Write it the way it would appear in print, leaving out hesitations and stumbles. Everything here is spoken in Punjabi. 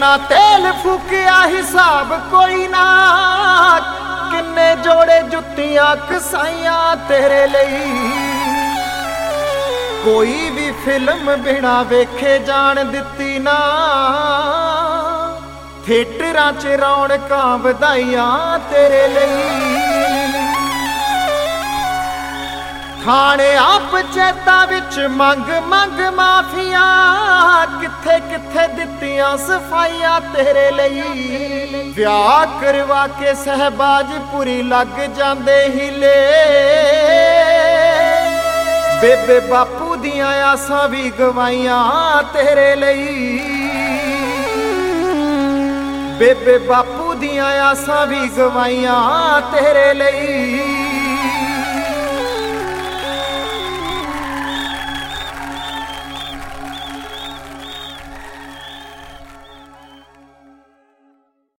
ਕਿੰਨਾ ਤੇਲ ਫੂਕਿਆ ਹਿਸਾਬ ਕੋਈ ਨਾ, ਕਿੰਨੇ ਜੋੜੇ ਜੁੱਤੀਆਂ ਕਸਾਈਆਂ ਤੇਰੇ ਲਈ। ਕੋਈ ਵੀ ਫਿਲਮ ਬਿਨਾ ਵੇਖੇ ਜਾਣ ਦਿੱਤੀ ਨਾ, ਥੀਏਟਰਾਂ 'ਚ ਰੌਣਕਾਂ ਵਧਾਈਆਂ ਤੇਰੇ ਲਈ। ਥਾਣੇ ਆਪ ਪੰਚਾਇਤਾਂ ਵਿੱਚ ਮੰਗ ਮੰਗ ਮਾਫੀਆਂ, ਕਿੱਥੇ ਕਿੱਥੇ ਦਿੱਤੀਆਂ ਸਫਾਈਆਂ ਤੇਰੇ ਲਈ। ਵਿਆਹ ਕਰਵਾ ਕੇ ਸਹਿਬਾਜ ਪੁਰੀ ਲੱਗ ਜਾਂਦੇ ਹੀਲੇ, ਬੇਬੇ ਬਾਪੂ ਦੀਆਂ ਆਸਾਂ ਵੀ ਗਵਾਈਆਂ ਤੇਰੇ ਲਈ। ਬੇਬੇ ਬਾਪੂ ਦੀਆਂ ਆਸਾਂ ਵੀ ਗਵਾਈਆਂ ਤੇਰੇ ਲਈ।